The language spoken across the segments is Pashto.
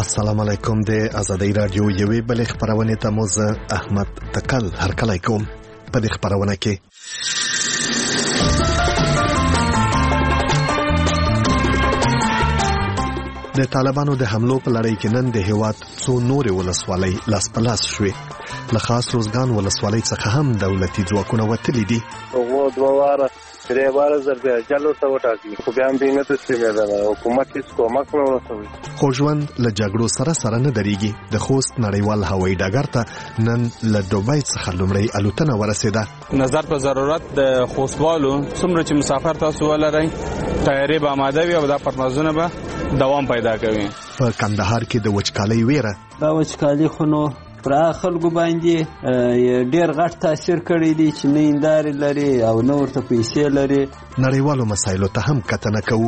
السلام علیکم. د آزادۍ رادیو یوې بلې خبرونه ته مو زه احمد تکل هرکلی کوم. په دې خبرونه کې د طالبانو د حملو په لړۍ کې نن د هیواد څو نورې ولسوالۍ لاس په لاس شوې. له خاص روزګان ولسوالۍ څخه هم دولتي ځواکونه وتلي دي. هغه دوه واره درې واره ضربه جلو ته وټاکي خو بیا هم دې نه تسلیمه ده. حکومت هیڅ کومک نه ورسوي. خو ژوند له جګړو سره نه درېږي. د خوست نړیوال هوایي ډګر ته نن له دوبۍ څخه لومړی الوتنه ورسېده. نظر په ضرورت د خوستوالو څومره چې مسافر تاسو ولرئ تیاری به آماده وي او دا پروازونه به دوام پیدا کوي. په کندهار کې د وچکالۍ ویره دا وچکالي خو نو پر خلکو باندې ډېر غټ تاثیر کړی دی چې نه انداري لري او نه ورته پیسې لري. نړیوالو مسایلو ته هم کتنه کوو.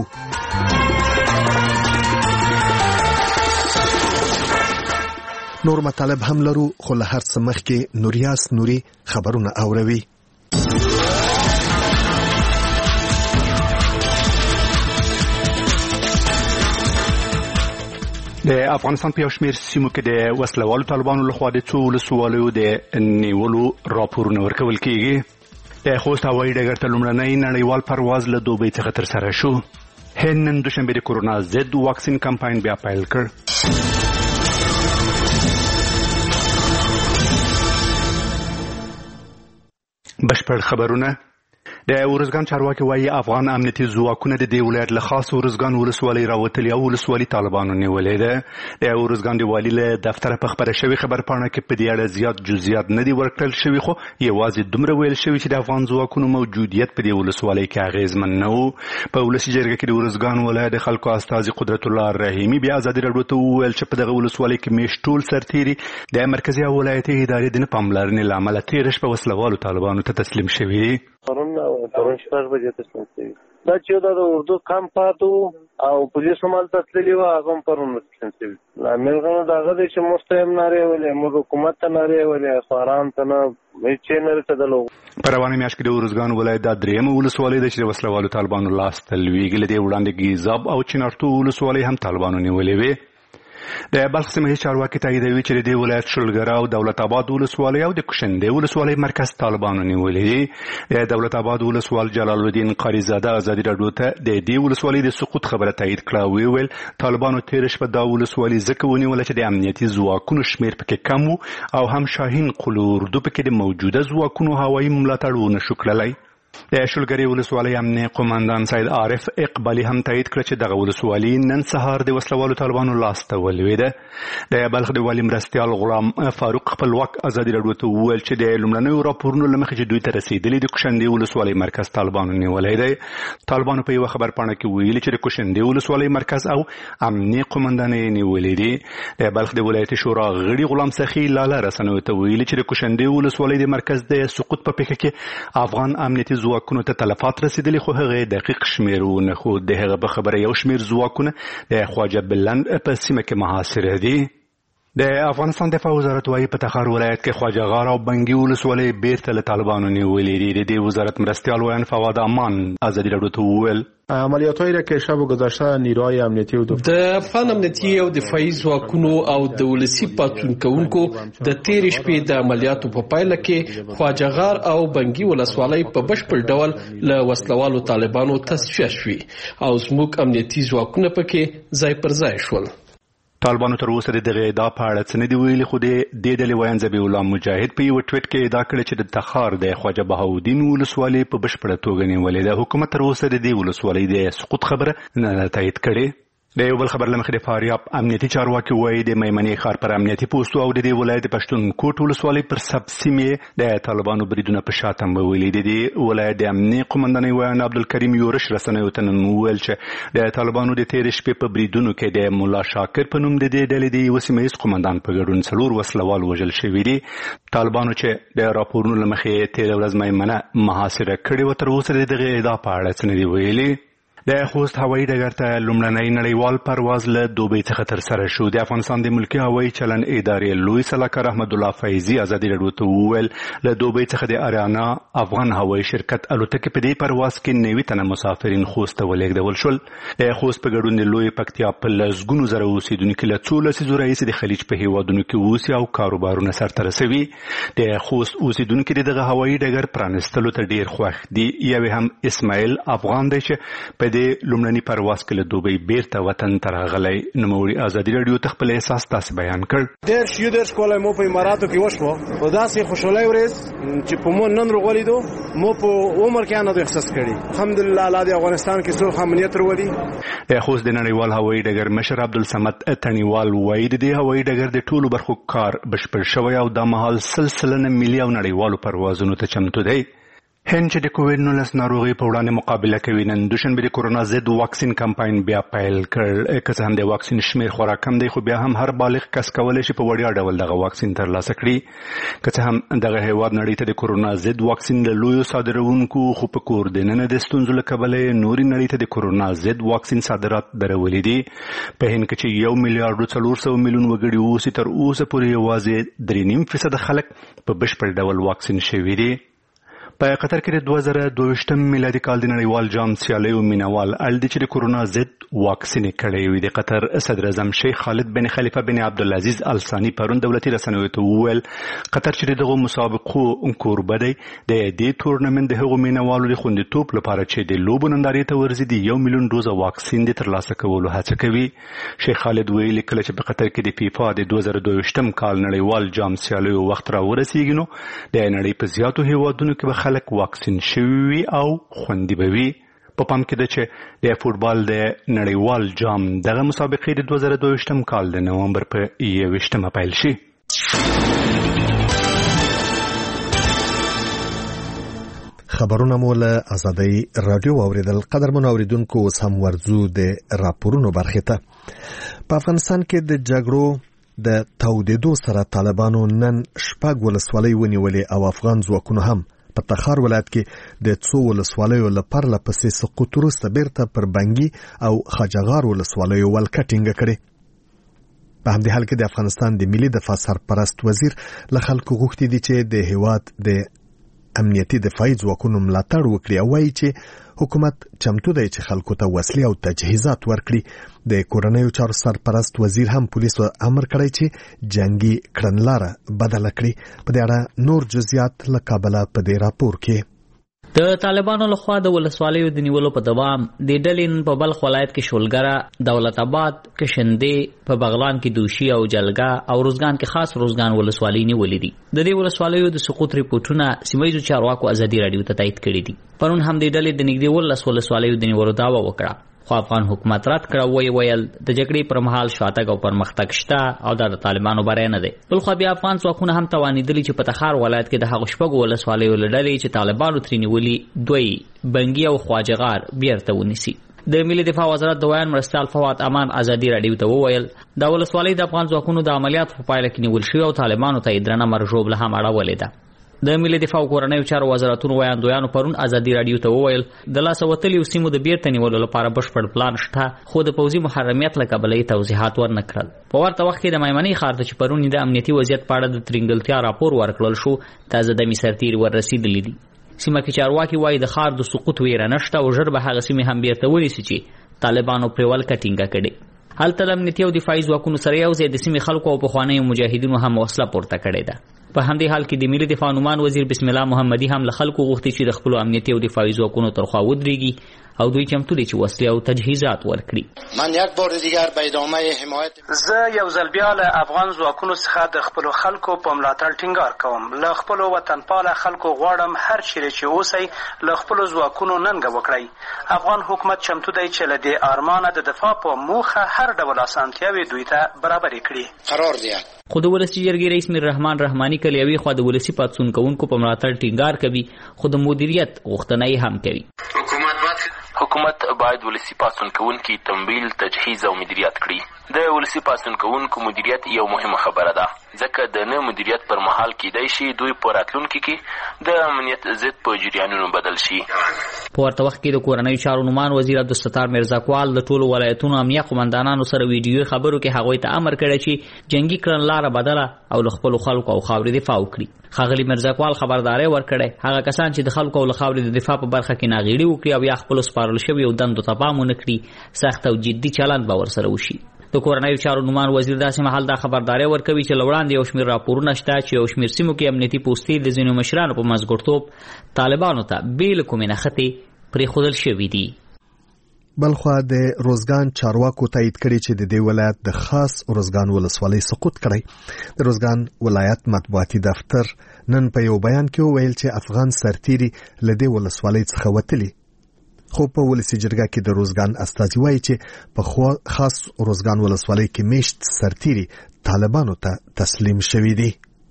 نور مطالب هم لرو خو له هر څه مخکې نوریاس نوري خبرونه اوروي. د افغانستان په یو شمېر سیمو کې د وسلوالو طالبانو لخوا د څو ولسوالیو د نیولو راپورونه ورکول کېږي. د خوست هوایي ډګر ته لومړنی نړیوال پرواز له دوبۍ څخه ترسره شو. هند نن دوشنبه د کورونا ضد واکسین کمپاین بیا پیل کړ. بشپړ خبرونه. د ورزګان چارواکي وايي افغان امنیتي ځواکونه د دې ولایت له خاص ورزګان ولسوالۍ راوتلي او ولسوالۍ طالبانو نیولې ده. د ورزګان د والي له دفتره په خبره شوی خبرپاڼه کې په دې اړه زیات جزئیات نه دي ورکړل شوي خو یوازې دومره ویل شوي چې د افغان ځواکونو موجودیت په دې ولسوالۍ کې اغیزمن نه و. په ولسي جرګه کې د ورزګان ولایت د خلکو استازي قدرت الله رحیمي بیا ازادي راډیو ته وویل چې په دغه ولسوالۍ کې میشت ټول سرتیري د مرکزي او ولایتي ادارې د نه پاملرنې له امله تېره شپه وسلوالو طالبانو ته تسلیم شوي دي. پرون شپږ بجې تسلیم شوي. دا چې دا د اردو کم پاتو او پولیس هم هلته تللي وو هغه هم پرون تسلیم شوي. لامل غنو د هغه دی چې موږ ته هم نارې ویلې موږ حکومت ته نارې ویلې خو ارام ته نه هېڅ شی نه رسېدلو. په روانه میاشت کې د ورزګان ولایت دا درېیمه ولسوالۍ ده چې د وسلوالو طالبانو لاس ته لوېږي. له دې وړاندې ګیزاب او چنارتو ولسوالۍ هم طالبانو نیولې وې. د بلخ سیمه چارواکي تاییدوي چې د دې ولایت شلګره او دولت آباد ولسوالۍ او د کوشندې ولسوالۍ مرکز طالبانو نیولې دي. د دولت آباد ولسوال جلال الدین قاری زاده ازادي راډیو ته د دې ولسوالۍ د سقوط خبره تایید کړه او ویل طالبانو تېره شپه دا ولسوالۍ ځکه ونیوله چې د امنیتي ځواکونو شمېر پکې کم و او هم شاهین قلو اردو پکې د موجوده ځواکونو هوایي ملاتړ ونه شو کړلی. د شلګرې ولسوالۍ امنیه قومندان سید عارف اقبالي هم تایید کړه چې دغه ولسوالۍ نن سهار د وسلوالو طالبانو لاس ته ولوېده. د بلخ د والي مرستیال غلام فاروق خپلواک ازادي راډیو ته وویل چې د لومړنیو راپورونو له مخې چې دوی ته رسېدلي د کوشندې ولسوالۍ مرکز طالبانو نیولی دی. طالبانو په یوه خبرپاڼه کې ویلي چې د کوشندې ولسوالۍ مرکز او امنیه قومندان یې نیولي دي. د بلخ د ولایتي شورا غړي غلام سخي لاله رسنیو ته ویلي چې د کوشندې ولسوالۍ د مرکز د سقوط په پیښه کې افغان امنیتي ځواکونو ته تلفات رسیدلي خو هغه دقیق شمیر ونه خو د هغه په خبره یو شمیر ځواکونه د خواجه بلند په سیمه کې محاصره دي. د افغانستان دفاع وزارت وايي په تخار ولایت کې خواجه غار او بنګي ولسوالۍ بیرته له طالبانو نیولې دي. د دې وزارت مرستیال ویان فواد امان ازادي راډیو ته وویل عملیات‌هایی را که شب گذشته نیروهای امنیتی و د افغان امنیتي او دفاعي ځواکونو او د ولسي پاڅون کوونکو د تېرې شپې د عملیاتو په پایله کې خواجه غار او بنګي ولسوالۍ په بشپړ ډول له وسلوالو طالبانو تصفیه شوي او زموږ امنیتي ځواکونه پکې ځای پر ځای شول. طالبانو تر اوسه د دغه ادعا په اړه څه نه دي ویلي خو د دې ډلې ویاند ذبیح الله مجاهد په یوه ټویټ کې ادعا کړې چې د تخار د خواجه بهاودین ولسوالۍ په بشپړه توګه نیولې ده. حکومت تر اوسه د دې ولسوالۍ د سقوط خبره نه تایید کړې. د یو بل خبر له مخې د فاریاب امنیتي چارواکي وایي د میمنې ښار پر امنیتي پوستو او د دې ولایت د پښتونکوټ ولسوالۍ پر سب سیمې د طالبانو بریدونه په شا تمبولي دي. د ولایت د امنیې قومندانۍ ویاند عبدالکریم یورش رسنیو ته نن وویل چې د طالبانو د تېرې شپې په بریدونو کې د ملا شاکر په نوم د دې ډلې د یوه سیمه ییز قومندان په ګډون 4 وسلوال وژل شوي دي. طالبانو چې د راپورونو له مخې تېره ورځ میمنه محاصره کړې وه تر اوسه د دغې ادعا په اړه څه نه دي ویلي. د خوست هوایي ډګر ته لومړنی نړیوال پرواز له دوبۍ څخه ترسره شو. د افغانستان د ملکي هوایي چلن ادارې لوی سلاکار احمد الله فیضي ازادي راډیو ته وویل له دوبۍ څخه د اریانا افغان هوایي شرکت الوتکې په دې پرواز کې 90 تنه مسافرین خوست ته ولېږدول شول. د خوست په ګډون د لوی پکتیا په لسګونو زره اوسیدونکو له څو لسیزو راهیسې د خلیج په هیوادونو کې اوسي او کاروبارونه سرته رسوي. د خوست اوسیدونکو دغه هوایي ډګر پرانستلو ته ډیر خوښ دي. یو هم اسماعیل افغان دی چې په دې لومړني پرواز کې له دوبۍ بیرته وطن ته راغلی. نوموړي ازادي راډیو ته خپل احساس تاسو بیان کړ. ډېر ښکلی مو په اماراتو کې وشوه په داسې خوشحالۍ ورځ چې په مو نن راغلیدو مو په عمر کې نه احساس کړي. الحمدلله الله د افغانستان کې څو امنیت ورودي. د خوست د نړیوال هوایي ډګر مشر عبدالصمد تڼیوال وایي د دې هوایي ډګر د ټولو برخو کار بشپړ شوی او دا مهال سلسله ملي او نړیوالو پروازونو ته چمتو دی. هند چې د کووډ 19 ناروغي په وړاندې مقابله کوي نن دوشنبه د کورونا ضد واکسین کمپاین بیا پیل کړ. که څه هم د واکسین شمیر خورا کم دی خو بیا هم هر بالغ کس کولی شي په وړیا ډول دغه واکسین ترلاسه کړي. که څه هم دغه هیواد نړۍ ته د کورونا ضد واکسین له لویو صادروونکو خو په کور دننه د ستونزو له کبله نوري نړۍ ته د کورونا ضد واکسین صادرات درولي دي. په هند کې چې 1 میلیارډ 400 میلیون وګړي اوسي تر اوسه پورې یوازې 3.5% خلک په بشپړ ډول واکسین شوي دي. په قطر کې د 2022 میلادي کال د نړیوال جام سیالیو مینوال اړ دي چې د کورونا ضد واکسین کړی وي. د قطر صدر اعظم شیخ خالد بن خلیفه بن عبدالعزیز ال ثانی پرون دولتي رسنیو ته وویل قطر چې دغه مسابقو کوربه دی د دې تورنمنت د هغو مینوالو د خوندیتوب لپاره چې د لوبو نندارې ته ورځي د 1 میلیون ډوزه واکسین د ترلاسه کولو هڅه کوي. شیخ خالد ویلي کله چې په قطر کې د فیفا د 2022 کال نړیوال جام سیالیو وخت را ورسیږي نو د نړۍ په زیاتو هیوادونو کې خلک واکسین شوي او خوندي به وي. په پام کې ده چې د فوټبال د نړیوال جام دغه مسابقې د 2022 کال د نومبر په 21 پیل شي. خبرونه مو له ازادي رادیو اوریدل. قدرمن اوریدونکو اوس هم ورځو د راپورونو برخه ته. په افغانستان کې د جګړو د تودېدو سره طالبانو نن شپږ ولسوالۍ ونیولې او افغان ځواکونو هم په تخار ولایت کې د څو ولسوالیو له پرله پسې سقوط وروسته بیرته پر بنګي او خاجغار ولسوالیو ولکه ټینګه کړې. په همدې حال کې د افغانستان د ملي دفاع سرپرست وزیر له خلکو غوښتي دي چې د هیواد د امنیتي دفاعي ځواکونو ملاتړ وکړي او وایي چې حکومت چمتو دی چې خلکو ته وسلې او تجهیزات ورکړي. د کورنیو چارو سرپرست وزیر هم پولیسو امر کړی چې جنگي کړنلاره بدله کړي. په دې اړه نور جزئیات له کابل په دې راپور کې. د طالبانو لخوا د ولسوالیو د نیولو په دوام د ډلې په بلخ ولایت کې شولګره، دولت آباد، کشندې، په بغلان کې دوشي او جلګه او روزګان کې خاص روزګان ولسوالۍ نیولې دي. د دې ولسوالیو د سقوط ریپورتونه سیمایي چارواکو ازادي راډیو ته تایید کړي دي. پرون هم د ډلې د نږدې 19 ولسوالیو د نیولو دعوه وکړه خو افغان حکومت رد کړه. ویل د جګړې پر مهال شاتګ او پرمختګ شته او د طالبانو بری نه دی. بل خو بیا افغان ځواکونه هم توانیدلی چې په تخار ولایت کې د هغو شپږو ولسوالیو له ډلې چې طالبانو ترې نیولي دوی بنګي او خواجغار بیرته ونیسي. د ملي دفاع وزارت د ویان مرستیال فواد امان ازادي راډیو ته وویل دا ولسوالۍ د افغان ځواکونو د عملیاتو په پایله کې نیول شوې او طالبانو ته یې درنه مرژوبله هم اړولې ده. د ملي دفاع او کورنیو چارو وزارتونو ویاندویانو پرون ازادي راډیو ته وویل د لاسه وتلیو سیمو د بیرته نیولو لپاره بشپړ پلان شته خو د پوځي محرمیت له کبله یې توضیحات ورنه کړل. په ورته وخت کې د میمنې ښار ته چې پرون د امنیتي وضعیت په اړه د ترینګلتیا راپور ورکړل شو تازه دمې سرتیري وررسېدلي دي. سیمه کې چارواکي وایي د ښار د سقوط ویره نشته او ژر به هغه سیمې هم بیرته ونیسي چې طالبانو پرې ولکه ټینګه کړې. هلته د امنیتي او دفاعي ځواکونو سره یو ځای د سیمې خلکو او پخوانیو مجاهدینو هم وسله پورته کړې ده. په همدې حال کې د ملي دفاع نومان وزیر بسم الله محمدي هم له خلکو غوښتي چې د خپلو امنیتي او دفاعي ځواکونو تر خوا ودرېږي او دوی چمتو دي چې وسلې او تجهیزات ورکړي. من یک بار دیگر به ادامه حمایت زه یو ځل بیا له افغان ځواکونو څخه د خپلو خلکو په ملاتړ ټینګار کوم. له خپلو وطنپاله خلکو غواړم هر چیرې چې اوسئ له خپلو ځواکونو ننګه وکړئ. افغان حکومت چمتو دی چې له دې ارمانه د دفاع په موخه هر ډول اسانتیاوې دوی ته برابرې کړي. قرار دي. خو د ولسي جرګې رئیس میر رحمان رحماني کله یوې خوا د ولسي پاڅون کوونکو په ملاتړ ټینګار کوي خو د مدیریت غوښتنه یې هم کوي. حکومت باید ولسي پاڅون کوونکي تمویل، تجهیز او مدیریت کړي. د ولسي پاڅون کوونکو مدیریت یو مهمه خبره ده، ځکه د نه مدیریت پر مهال کیدای شي دوی په راتلونکي کې د امنیت ضد په جریانونو بدل شي. په ورته وخت کې د کورنیو چارو نومان وزیر عبدالستار میرزاکوال د ټولو ولایتونو امنیه قومندانانو سره ویډیوي خبرو کې هغوی ته امر کړی چې جنگي کړنلاره بدله او له خپلو خلکو او خاورې دفاع وکړي. ښاغلي میرزاکوال خبرداری ورکړی هغه کسان چې د خلکو او له خاورې د دفاع په برخه کې ناغېړي وکړي او یا خپلو سپارل شویو دندو ته پام ونه کړي، سخت او جدي چلند به ورسره وشي. د کورنیو چارو نومان وزیر داسې مهال دا خبرداری ورکوي چې له وړاندې یو شمېر راپورونه شته چې یو شمېر سیمو کې امنیتي پوستې د ځینو مشرانو په منځګړتوب طالبانو ته بې له کومې نښتې پرېښودل شوي دي. بلخوا د روزګان چارواکو تایید کړي چې د دې ولایت د خاص روزګان ولسوالۍ سقوط کړی. د روزګان ولایت مطبوعاتي دفتر نن په یو بیان کې وویل چې افغان سرتیري له دې ولسوالۍ څخه وتلي، خو په ولسي جرګه کې د روزګان استازي وایي چې په خاص روزګان ولسوالۍ کې میشت سرتیري طالبانو ته تسلیم شوي دي.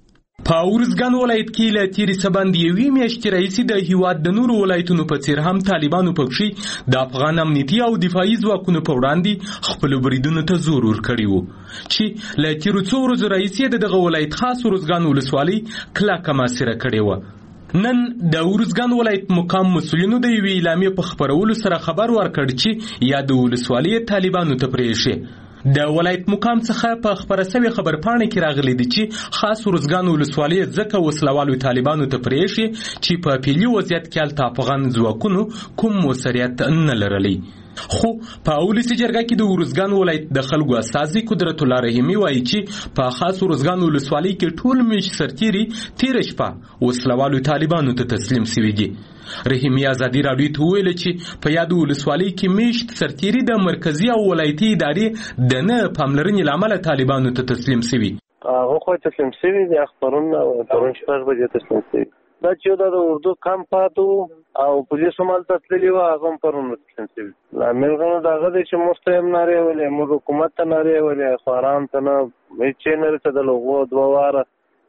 په ارزګان ولایت کې له تیرې څه باندې یوې میاشتې راهیسې د هیواد د نورو ولایتونو په څېر هم طالبانو پکښې د افغان امنیتي او دفاعي ځواکونو په وړاندې خپلو بریدونو ته زور ورکړی و چې له تیرو څو ورځو راهیسې د دغه ولایت خاص ارزګان ولسوالۍ کلکه محاصره کړې وه. نن د ارزګان ولایت مقام مسؤلینو د یوې اعلامیې په خپرولو سره خبر ورکړ چې یا د ولسوالۍ طالبانو ته پرېښې. د ولایت مقام څخه په خبره سوي خبرپاڼه کې راغلي دي چې خاص ورزګان ولسوالۍ ځکه وسلوالو طالبانو ته پرېښې چې په پیلي وضعیت کې هلته افغان ځواکونو کوم موثریت نه لرلی. خو په ولسي جرګه کې د ارزګان ولایت د خلکو استازي قدرت الله رحیمي وایي چې په خاص ورزګان ولسوالۍ کې ټول میشت سرتیري تېره شپه وسلوالو طالبانو ته تسلیم شوي دي. رحیمي ازادي راډیو ته وویل چې په یاد ولسوالۍ کې میشت سرتیري د مرکزي او ولایتي ادارې د نه پاملرنې له امله طالبانو ته تسلیم شوي. هغه خو تسلیم شوي دي، پرون شپږ بجې تسلیم شوي. دا چې دا د اردو کم پاتو او پولیسو مالته تللي وه هغه هم پرون تسلیم شوي. لامل غنو د هغه دی چې موږ ته هم نارې ویلې، موږ حکومت ته نارې ویلې، خو ارام ته نه هېڅ شی نه رسېدل. هغو 2 واره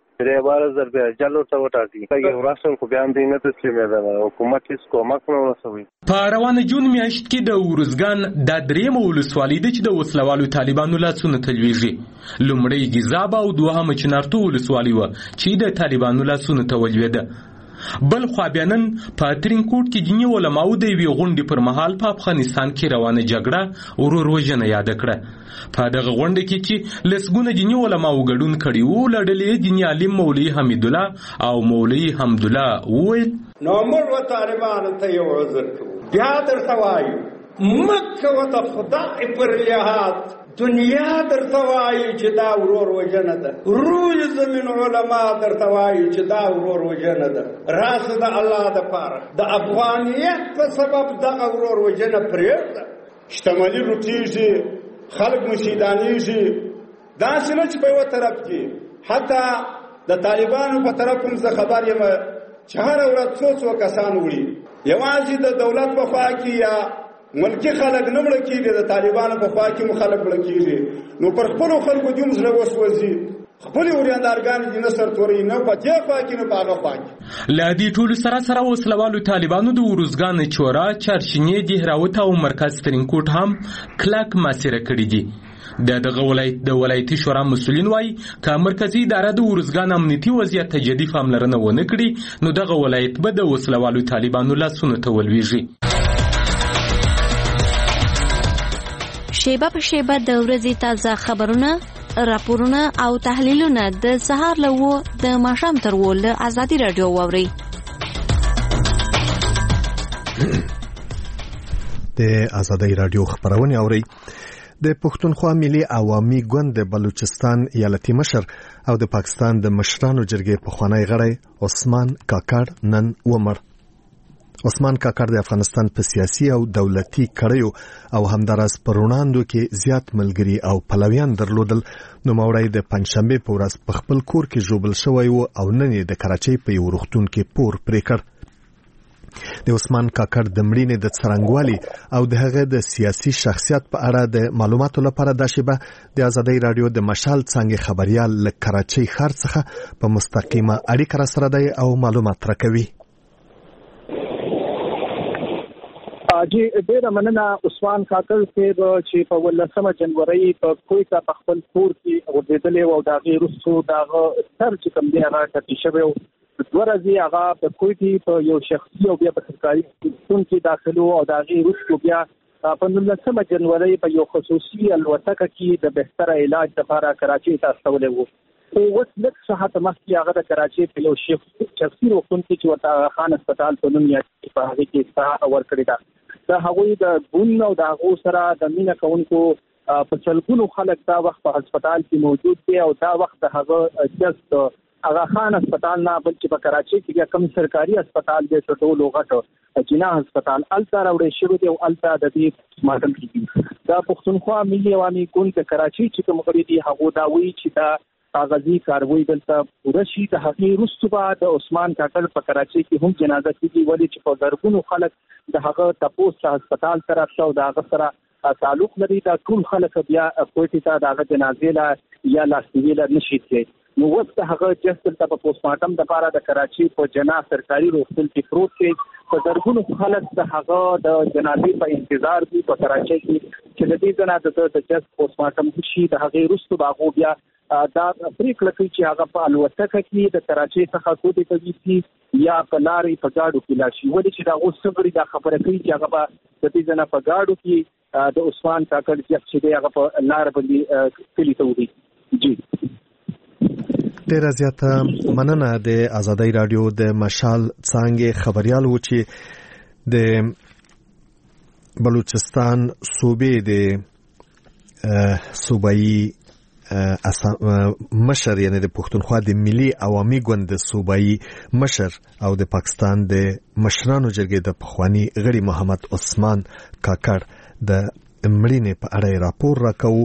13 ځل بیا جل ورته وټاکي ورسول، خو بیا هم دوی نه تسلیمېدل، حکومت هېڅ کومک نه ورسوي. په روانه جون میاشت کې د ارزګان دا درېیمه ولسوالۍ ده چې د وسلوالو طالبانو لاسونه ته لوېږي. لومړی ګیزاب او دوهمه چنارتو ولسوالۍ وه چې د طالبانو لاسونه ته ولوېده. بل خوا بیا نن په ترینکوټ کې دیني علماو د یوې غونډې پر مهال په افغانستان کې روانه جګړه ورور وژنه یاده کړه. په دغه غونډه کې چې لسګونه دیني علماو ګډون کړي وو، له ډلې دیني عالم مولوي حمیدالله او مولوي حمدالله وویل نو موږ طالبانو ته یو عذر کوو، بیا درته وایو مکه و د خدای پر لحاظ دنیا درته وایي چې دا ورور وژنه ده، روی زمین علما درته وایي چې دا ورور وژنه ده. راسه د الله دپاره د افغانیت په سبب دغه ورور وژنه پرېږده. شتمني لوټېږي، خلک مشیدانېږي. داسې نه چې په یوه طرف کې حتی د طالبانو په طرف هم زه خبر یم چې هره ورځ څو کسان وړي، یوازې د دولت په خوا کې یا ملکی خلک نه مړه کېږي، د طالبانو په خوا کې هم خلک مړه کېږي. نو پر خپلو خلکو دې هم زړه وسوځي، خپلې وریندارګانې دې نه سرتوري، نه په دې خوا کې نه په هغه خوا کې. له دې ټولو سره وسلوالو طالبانو د ارزګان چوره، چارچینې، دهراوت او مرکز ترینکوټ هم کلک محاصره کړي دي. دغه ولایت د ولایتي شورا مسؤلین وایي که مرکزي اداره د ارزګان امنیتي وضعیت ته جدي پاملرنه ونه کړي نو دغه ولایت به د وسلوالو طالبانو لاسونو ته ولویږي. شیبه په شیبه د ورځې تازه خبرونه، راپورونه او تحلیلونه د سهار له 9 د ماښام تر 10 له ازادي راډیو واورئ. د ازادي راډیو خبرونه اورئ. د پښتونخوا ملي عوامي ګوند د بلوچستان ایالتي مشر او د پاکستان د مشرانو جرګې پخوانی غړی عثمان کاکړ نن ومړ. عثمان کاکړ د افغانستان په سیاسي او دولتي کړیو او همداراز پر وړاندو کې زیات ملګري او پلویان درلودل. نوموړی د پنځشنبې په ورځ په خپل کور کې ژوبل شوی و او نن یې د کراچۍ په یو روغتون کې پور پرې کړ. د عثمان کاکړ د مړینې د څرنګوالي او د هغه د سیاسي شخصیت په اړه د معلوماتو لپاره دا شیبه د ازادي راډیو د مشال څنګه خبريال له کراچۍ ښار څخه په مستقیمه اړیکه سره دی او معلومات راکوي. جی ډیره مننه عثمان کاکل صاحب چې په 18 جنوري په کویتا په خپل کور کې ورېدلې او دا غي رسو دا سر چې کوم دی هغه ټکی شوی ورځي هغه په کویټي په یو شخصي او بیا په سرکاري ستون کې داخلو او دا غي رسو بیا په 19 جنوري په یو خصوصي الوتکه کې د بهتر علاج لپاره کراچي ته استولې وو او اوس لږ ساعت مخکې هغه د کراچي په یو شخصي روغتون کې چې ورته خان هسپتال په نوم یې په هغه کې ساه ورکړې ده دا هغوی د بون او د هغو سره د مینا کوونکو په سلګونو خلک دا وخت په هسپتال کې موجود دي او دا وخت د هغه جست هغه خان هسپتال نه بلکې په کراچي کې کوم سرکاري هسپتال دی ټولو غټ جنا هسپتال الته راوړې شوی دی او الته د دې ماډل کې دا پښتونخوا ملي عوامي ګوند د کراچي چې کوم غړي دي هغه دا وی چې دا کاغذي کاروي دلته پوره شي د هغې وروسته به د عثمان کاکل په کراچي کې هم جنازه کېږي ولې چې په زرګونو خلک د هغه تپوس هسپتال طرف ته او د هغه سره تعلق لري دا ټول خلک بیا کوټې ته د هغه جنازې لا یا لاستوي لا نشي کېږي نو وخت هغه جست ته په پوسټمارټم د لپاره د کراچي په جنا سرکاري روغتون کې پروت دی په زرګونو خلک د هغه د جنازې په انتظار دي په کراچي کې چې د دې جنازه د جست پوسټمارټم شي د هغه وروسته باغو بیا دا پریکړه کوي چې هغه په الوتکه کې د کراچي څخه کوټې ته ځي یا په لارې په گاډو کې لاشي ولې چې دا اوس صبري دا خبره کوي چې هغه په دې ځنه په گاډو کې د عثمان کاکل چې دی هغه په لار باندې کلی ته ودی جی ډیره زیاته مننه د آزادۍ رادیو د مشال څانګې خبريال و چې د بلوچستان صوبې د صوبایي مشر یعنی د پښتونخوا د ملي عوامي ګوند د صوبایي مشر او د پاکستان د مشرانو جرګې د پخوانی غړي محمد عثمان کاکړ د مړینې په اړه راپور راکوي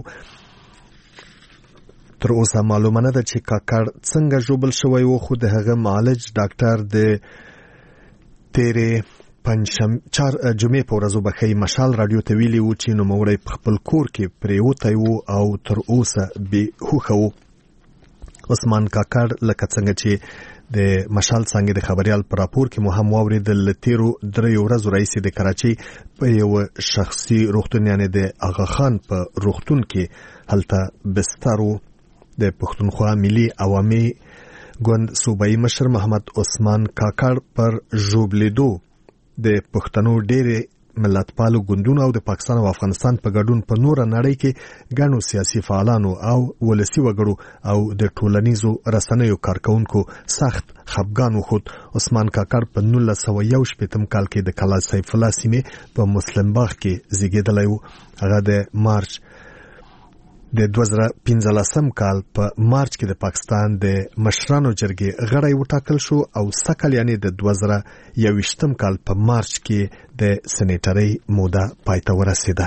تر اوسه معلومه نه ده چې کاکړ څنګه ژوبل شوی و خو د هغه معالج ډاکټر د تیرې جمعې په ورځو بخی مشال رادیو ته ویلي و چې نوموړی په خپل کور کې پریوتی و او تر اوسه بې هوښه و عثمان کاکړ لکه څنګه چې د مشال څانګې د خبريال په راپور کې مو هم واورېدل له تیرو 3 ورځو راهیسې د کراچۍ په یو شخصي روغتون یعنې د اغا خان په روغتون کې هلته بستر و د پښتونخوا ملي عوامي ګوند صوبایي مشر محمد عثمان کاکړ پر ژوبلیدو د پښتنو ډېرې ملتپالو ګوندونو او د پاکستان او افغانستان په ګډون په نوره نړۍ کې ګڼو سیاسي فعالانو او ولسي وګړو او د ټولنیزو رسنیو کارکونکو سخت خپګان وخوت عثمان کاکړ په 1911 کال کې د کلا سیف الله سیمې په مسلم باغ کې زیږیدلی و هغه د مارچ د 2015 کال په مارچ کې د پاکستان د مشرانو جرګې غړی وټاکل شو او سکل یعنی د 2021 کال په مارچ کې د سېنیټرۍ موده پای ته ورسېده.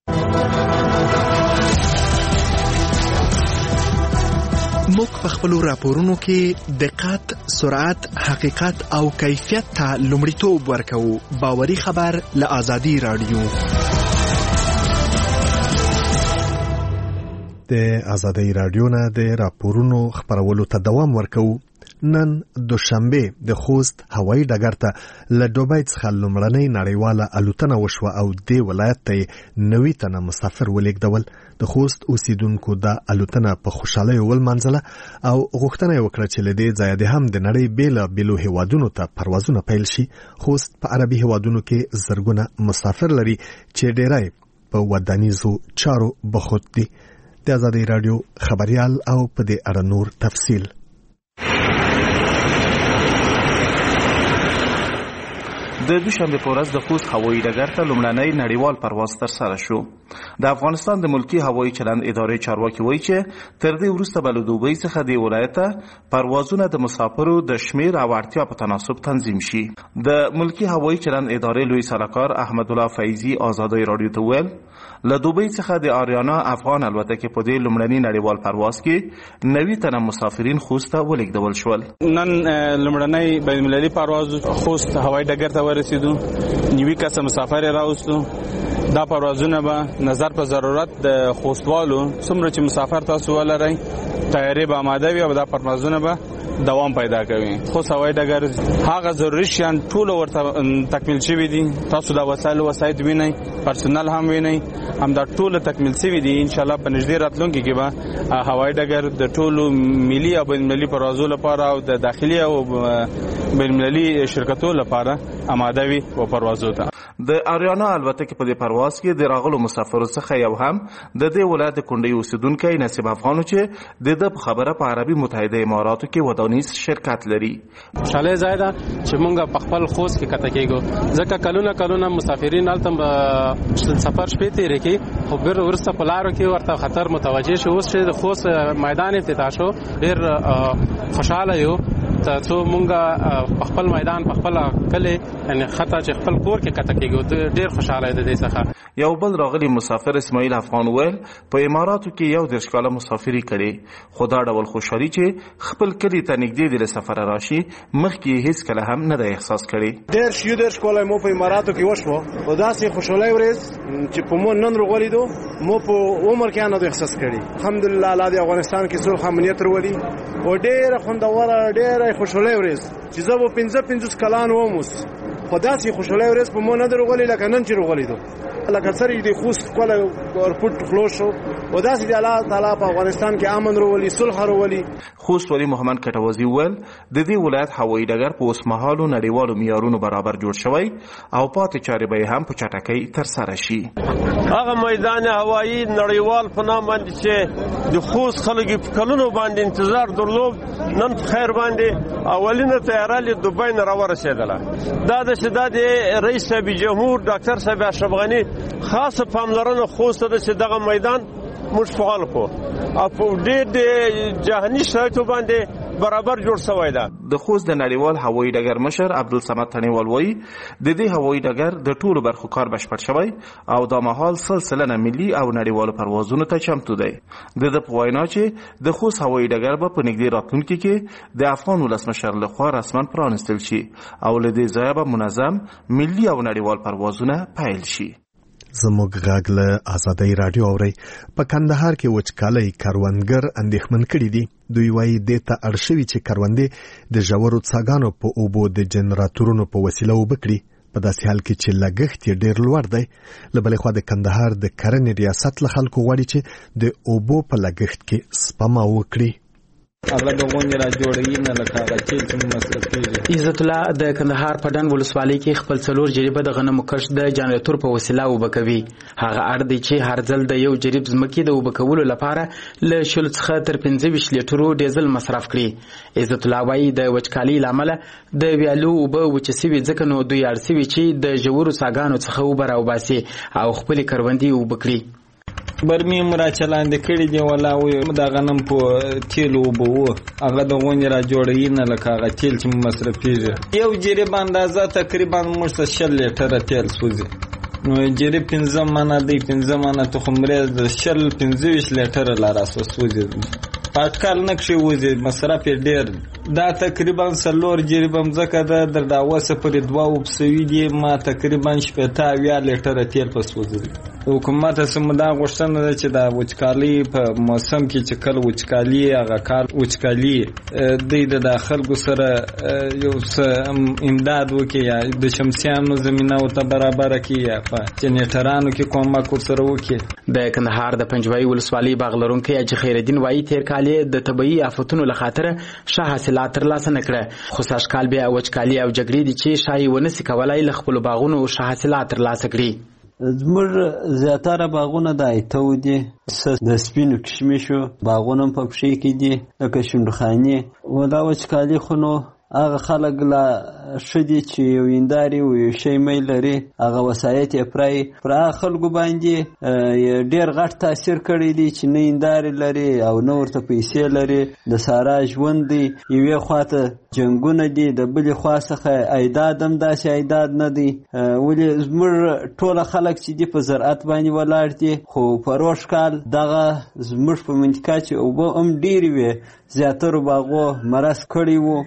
موږ په خپلو راپورونو کې دقت، سرعت، حقیقت او کیفیت ته لومړیتوب ورکوو. باوري خبر له آزادي رادیو. د آزادۍ رادیو نه د راپورونو خبرولو ته دوام ورکوو. نن دوشنبه د خوست هوایي ډګر ته له دوبۍ څخه لومړنۍ نړیواله الوتنه وشوه او دې ولایت ته 90 تنه مسافر ولېږدول. د خوست اوسیدونکو د الوتنه په خوشحالۍ ولمانځله او غوښتنه یې وکړه چې له دې ځایه د هم د نړۍ بېلابېلو هیوادونو ته پروازونه پیل شي. خوست په عربي هیوادونو کې زرګونه مسافر لري چې ډېری په ودانیزو چارو بوخت دي. د آزادۍ رادیو خبريال او په دې اړه نور تفصیل. د دوشنبه په ورځ د خوست هوایي ډګر ته لومړنی نړیوال پرواز ترسره شو. د افغانستان د ملکی هوایي چلند ادارې چارواکي وایي چې تر دې وروسته به له دوبۍ څخه د ولایت ته پروازونه د مسافرو د شمیر او اړتیا په تناسب تنظیم شي. د ملکی هوایي چلند ادارې لوی سلاکار احمد الله فیضی آزادۍ رادیو ته ویل له دوبۍ څخه د آریانا افغان الوتکې په دې لومړني نړیوال پرواز کې 90 تنه مسافرین خوست ته ولېږدول شول. نن لومړنی بین المللي پرواز خوست هوایي ډګر ته ورسېدو. 90 کسه مسافر راوستو. دا پروازونه به نظر په ضرورت د خوستوالو څومره چې مسافر تاسو ولرئ تیاری به آماده وي او دا پروازونه به دوام پیدا کوي. خو هوایي ډګر هغه ضروري شیان ټول ورته تکمیل شوی دي. تاسو دا وسایل وینئ، پرسونل هم وینئ، هم دا ټول تکمیل شوی دي. ان شاء الله په نږدې راتلونکي کې به هوایي ډګر د ټولو ملي او بین‌المللي پروازونو لپاره او د داخلي او بین‌المللي شرکتونو لپاره آماده وي او پروازو ته. د اریانا البته کې په دې پرواز کې د راغلو مسافرو څخه یو هم د دې ولایت کونډې اوسیدونکی نصیب افغان چې د خبره په عربي متحده اماراتو کې ودانیز شرکت لري. خوشاله زیاده چې مونږ په خپل خوست کې کته کېږو ځکه کلونه مسافرین هلته سفر شپې تیرې کوي خو بیر ورسته په لارو کې ورته خطر متوجه شو. اوس چې د خوست میدان افتتاح شو ډېر خوشاله یو څو مونږ په خپل میدان په خپل کلی یعنی خطا چې خپل کور کې کته کېږو ډېر خوشاله د دې څخه. یو بل راغلی مسافر اسماعیل افغان ویل په اماراتو کې یو 10 کاله مسافري کړي خو دا ډول خوشحالي چې خپل کلی ته نږدې د سفر راشي مخکې هیڅ کله هم نه د احساس کړي. 10 کاله مو په اماراتو کې وشو او داسې خوشحالي ورځ چې په مون نن ورولیدو مو په عمر کې نه د احساس کړي. الحمدلله الله د افغانستان کې صلح امنیت ورولي او ډېر خوندوره ډېر خوشحالي ورځ چې زه په 15 کلان وموس خو داسې خوشحالي ورځ په مون نه درغولي لکه نن چې ورولیدو لکه سره د خوست کوله ورپټ خلاص شو او داسې د الله تعالی په افغانستان کې امن وروولي صلح وروولي. خوست ولی محمد کټوازی ول د دې ولایت هوایي ډګر په اوسمهالو نړیوالو معیارونو برابر جوړ شوی او پاتې چارې به هم په چټکۍ تر سره شي. هغه میدان هوایي نړیوال په نام باندې چې د خوست خلک په کلونو باندې انتظار درلود نن په خیر باندې اولینه طیاره له دوبۍ نه راورسېدله. دا د شداد رئیس صاحب جمهور ډاکټر صاحب اشرف غنی خاصه پاملرنه خوست ته چې دغه میدان موږ فعال کو او په ډېر جهاني شرایطو باندې برابر جوړ شوی ده. د خوست د نړیوال هوایي ډګر مشر عبدالصمد تڼیوال وایي د دې هوایي ډګر د ټولو برخو کار بشپړ شوی او دا مهال سلسله ملي او نړیوالو پروازونو ته چمتو دی. د په وینا چې د خوست هوایي ډګر به په نږدې راتلونکي کې د افغان ولسمشر لخوا رسما پرانستل شي او له دې ځایه به منظم ملي او نړیوال پروازونه پیل شي. زموږ غږ له آزادۍ رادیو اوري. په کندهار کې وچکالۍ کروندګر اندېښمن کړي دي. دوی وایي دې ته اړ شوي چې کروندې د ژورو څاګانو په اوبو د جنراتورونو په وسیله اوبه کړي په داسې حال کې چې لګښت یې ډېر لوړ دی. له بلې خوا د کندهار د کرنې ریاست له خلکو غواړي چې د اوبو په لګښت کې سپما وکړي. هغه د غونډې را جوړوي نه لکه هغه چې مصرف کېږي. عزت الله د کندهار په ډنډ ولسوالۍ کې خپل 4 جریبه د غنمو کښت د جنراتور په وسیله اوبه کوي. هغه اړ دی چې هر ځل د یو جریب ځمکې د اوبه کولو لپاره له 20 څخه تر 25 لیټرو ډیزل مصرف کړي. عزت الله وایي د وچکالۍ له امله د ویالو اوبه وچې سوي ځکه نو دوی اړ سوي چې د ژورو څاګانو څخه اوبه راوباسي او خپلې کروندې اوبه کړي. برمې مرا چلاندې کړي دی ولا و د غنم په تیل اوبه وو هغه د غونډې را جوړوي نه لکه هغه تیل چې مصرف کېږي. یو جریب اندازه تقریبا موږ ته 6 لیټره تیل سوځي. نو جریب 15 منه دی 15 منه تخم مرز د 15 لیټره لا راسو سوځي. پټکال نکشي وځي مصرف ډېر دا تقریبا 4 جریب مځکه د داوسه پر 2 وبسوي دي ما تقریبا 70 لیټره تیل په سوځي. حکومت سمدا غوښتنه ده چې دا وچکالي په موسم کې چې کله وچکالي هغه کال وچکالي د داخلو سره یو امداد وکړي یا د شمسیانو زمینه او ته برابر کړي یا په جنریټرانو کې کومک ورسره وکړي. د کندهار د پنجوایي ولسوالۍ باغ لرونکی اجي خیرالدین وایي تیر کال د طبيعي آفتونو له خاطر ښه حاصلات ترلاسه نه کړه خو سږکال بیا وچکالي او جګړې دي چې شایي ونسي کولای له خپلو باغونو ښه حاصلات ترلاسه کړي. زموږ زیاتره باغونه د ایتو دي د سپینو کشمیشو باغونه په پښې کې دي لکه شونډخانې و دا وچکالي خو نو هغه خلک لا ښه دي چې یو هندارې و یو شی میل لري هغه وسایط یې پرایي پر هغه خلکو باندې ډېر غټ تاثیر کړی دی چې نه هندارې لري او نه ورته پیسې لري. د سارا ژوند دی یوې خواته جنګونه دي د بلې خوا څخه عیداد هم داسې عیداد نه دی. ولې زموږ ټوله خلک چې دي په زراعت باندې ولاړ دي خو په روش کال دغه زموږ په منطقه چې اوبه هم ډېرې وې زیاترو باغو مرض کړی وو.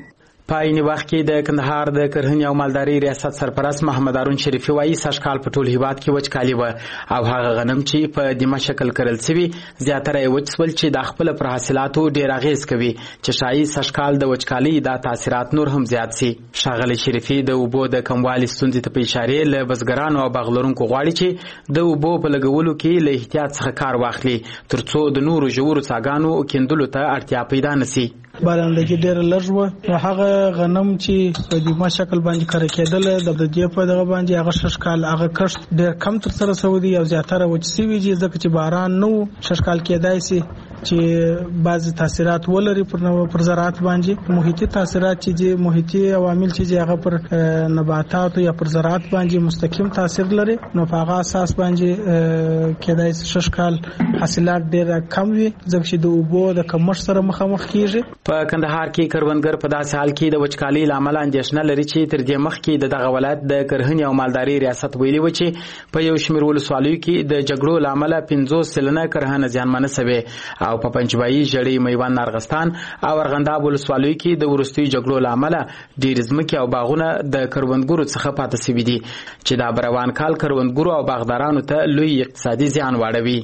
په عین وخت کې د کندهار د کرهنې او مالدارۍ ریاست سرپرست محمد هارون شریفي وایي سږکال په ټول هیواد کې وچکالي وه او هغه غنم چې په دمه شکل کرل سوي زیاتره یې وچ سول چې د خپل پر حاصلاتو ډیر اغیز کوي چې شایي سږکال د وچکالۍ دا تاثیرات نور هم زیات سي. ښاغلي شریفي د اوبو د کموالي ستونزې ته په اشارې له بزګرانو او باغ لرونکو غواړي چې د اوبو په لګولو کې له احتیاط څخه کار واخلي ترڅو د نورو ژورو څاګانو کیندلو ته اړتیا پیدا نشي. باران لګي ډېر لږ و هغه غنم چې په دمه شکل باندې کار کېدل د دې په دغه باندې هغه ششکال هغه کښت ډېر کم تر سره سعودي او زیاتره وچ سوي ځکه چې باران نو ششکال کېدای سي چې بعض تاثیرات ولري پر زراعت باندې محیطي تاثیرات چې محیطي عوامل چې هغه پر نباتات یا پر زراعت باندې مستقیم تاثیر لري نو په هغه اساس باندې کېدای سي ششکال حاصلات ډېر کم وي ځکه چې د اوبو د کمښت سره مخامخ کیږي. په کندهار کې کروندګر په داسې حال کې د وچکالۍ لامل اندېښنه لري چې تر دې مخکې د دغه ولایت د کرهنې او مالدارۍ ریاست ویلي و چې په یو شمېر ولسوالیو کې د جګړو له امله 50% کرهنه زیانمنه سوې او په پنجوایي ژړۍ میوند نارغستان او ارغنداب ولسوالیو کې د وروستیو جګړو له امله ډېرې ځمکې او باغونه د کروندګرو څخه پاتې سوي دي چې دا روان کال کروندګرو او باغدارانو ته لوی اقتصادي زیان واړوي.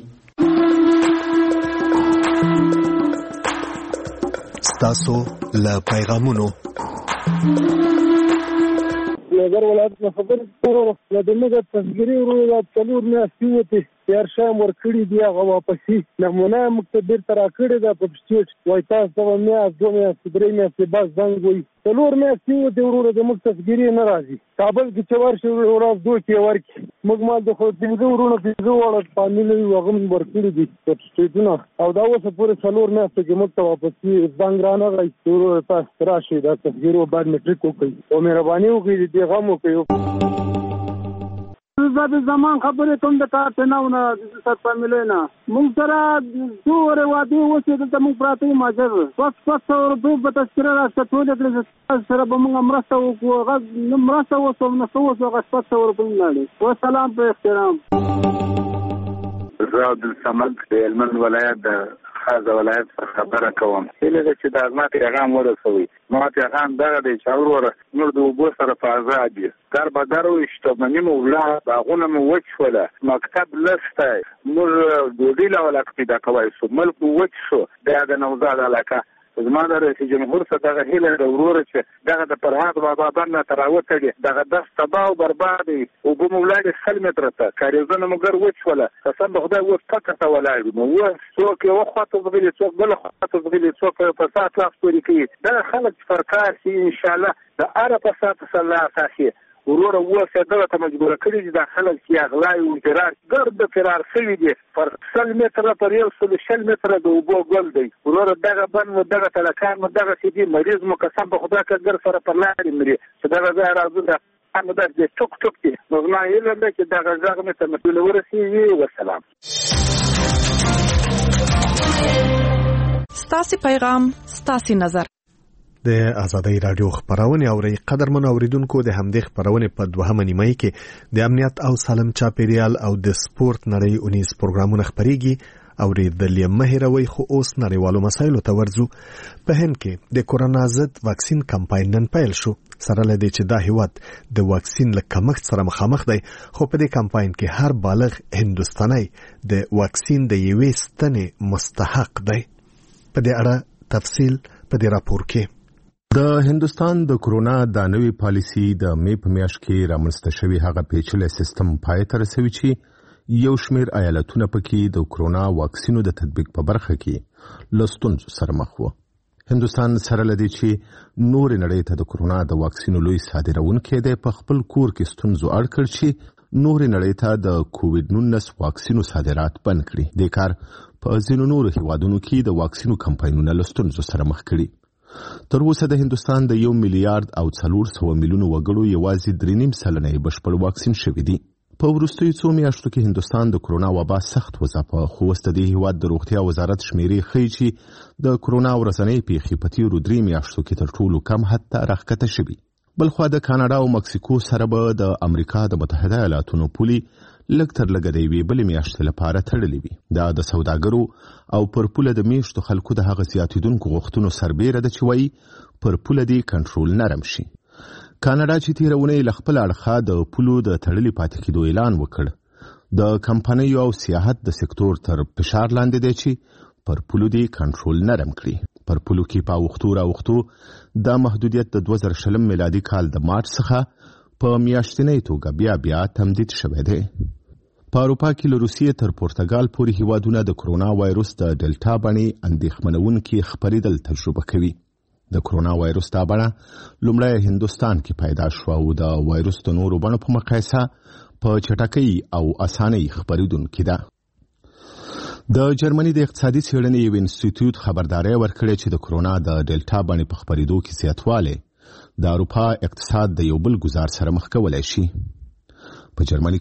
تاسو له پیغامونو نظر ولایت نه خبر ورو د موږ تصویري ورو څلور میاشتې وته تیار شام ورکړي دی هغه واپسې نمونه مقتدر ترا کړی دا په سټیټ وای تاسو ته مې دوه میاشتې درې میاشتې بس زنګ وای څلور میاشتې وته ورو د موږ تصویري نه راځي کابل کې چې ورشي ورځ دوه کې ورکی موږ مال د خو دې ورونو په وړه باندې نو وغم ورکړي دي په سټیټونو او دا اوس پورې څلور میاشتې کې موږ ته واپسې زنګ را نه غي ورو تاسو راشي دا تصویرو بعد میټریک وکړي او مهرباني وکړئ دې غم وکړئ. زاد زمان خبرې کوم د کار ته نه سر فامیلونه مونږ سره څوره واده وشي د موږ پراته ماجر 500 روپۍ په تذکره راځي ټول د سره به موږ مرسته وکړو غو مرسته وسوم نه سوسو غو 500 روپۍ لاړې و سلام په احترام. زه عبدالصمد د هلمند ولایت د خاصه ولایت خبره کوم هله چې د ازمات پیغام ورسوي نو پیغام دغه د چاور نور د وبو سره په آزاد دي در به درو اشتمنی مولا باغونه مو وچوله مکتب لسته نور دوی له ولکت د کوي سو ملک وچو د نوزاد علاقه زما د رئیس جمهور څخه دغه هیله د ورور چې دغه د پرهاد بابا باندې تراوته دي دغه د تباہ او برباد او په مولاده خل متر ته کاریزونه مګر وچوله قسم خدای و فقط ولاړ نو و څوک یو خاطر بغلی څوک بل خاطر بغلی څوک په سات لاس پوری کوي دا خلک فرکار سي ان شاء الله د اره په سات صلاح اساسي ورور و سره ته مجبور کړی چې د خلک کې اغلای او فرار ګرد فرار شوی دي پر 100 متره پر یو 100 متره د وبو ګل دی ورور دغه بن و دغه تلکان و دغه سيدي مریض مو قسم په خدا کې ګر سره پر لاري مري چې دغه ځای راځي دا د ټوک ټوک دي نو ما یې له چې دغه ځای مې ته مسؤل ورسیږي والسلام. ستاسو پیغام ستاسو نظر د آزادۍ رادیو خبرونه اوري قدرمن اوریدونکو د همدې خبرونه په دوهمه نیمه کې د امنیت او سالم چاپیریال او د سپورت نړۍ اونیز پروګرامونه خبريږي او د لیمه هروي خو اوس نړیوالو مسایلو ته ورځو. په هند کې د کورونا ضد واکسین کمپاین نن پیل شو سره لدی چې دا هیواد د واکسین له کمښت سره مخامخ دی خو په دې کمپاین کې هر بالغ هندستاني د واکسین د یوې ستنې مستحق دی. په دې اړه تفصیل په دې راپور کې. د هندستان د کورونا د نوې پالیسي د مې په میاشت کې رامنځته شوی هغه پیچلې سیستم پای ته رسوي چې یو شمېر ایالتونه پکې د کورونا واکسینو د تطبیق په برخه کې لستون سره مخ وو. هندستان سره لدی چې نور نړۍ ته د کورونا د واکسینو لوی صادرونکو دی په خپل کور کې ستونزو اړ کړ چې نور نړۍ ته د کووډ 19 واکسینو صادرات بند کړي. د کار په ځینو نور هیوادونو کې د واکسینو کمپاینونه لستونزو سره مخ کړي. تر اوسه د هندستان د 1 میلیارډ او 400 میلیونو وګړو یوازې 3.5% بشپړ واکسین شوی دي. په وروستیو څو میاشتو کې هندستان د کورونا وبا سخت وځپه خو وروسته د هیواد د روغتیا وزارت شمیرې ښیي چې د کورونا ورځنۍ پیښې په تیرو 3 میاشتو کې تر ټولو کم حد ته راښکته شوي. بلخوا د کاناډا او مکسیکو سره به د امریکا د متحده ایالاتونو پولي لږ تر لږه د یوې بلې میاشتې لپاره تړلې وي. دا د سوداګرو او پر پوله د میشتو خلکو د هغه زیاتېدونکو غوښتنو سربیره ده چې وایي پر پوله دې کنټرول نرم شي. کاناډا چې تېره اونۍ له خپل اړخه د پولو د تړلې پاتې کېدو اعلان وکړ، د کمپنیو او سیاحت د سکتور تر فشار لاندې دی چې پر پولو دې کنټرول نرم کړي. پر پولو کې په اوښتو دا محدودیت د 2020 میلادي کال د مارچ څخه په میاشتنۍ توګه بیا تمدید شوی دی. په اروپا کې له روسیې تر پرتګال پورې هیوادونه د کرونا وایروس د ډیلټا بڼې اندېښمنونکې خپرېدل تجربه کوي. د کرونا وایروس دا بڼه لومړی هندوستان کې پیدا شوه او د وایروس د نورو بڼو په مقایسه په چټکۍ او اسانۍ خپرېدونکې ده. د جرمني د اقتصادي څېړنې یو انسټیټیوټ خبرداری ورکړې چې د کرونا د ډیلټا بڼې په خپرېدو کې زیاتوالی د اروپا اقتصاد د یو بل ګزار سره مخ کولی شي. په جرمني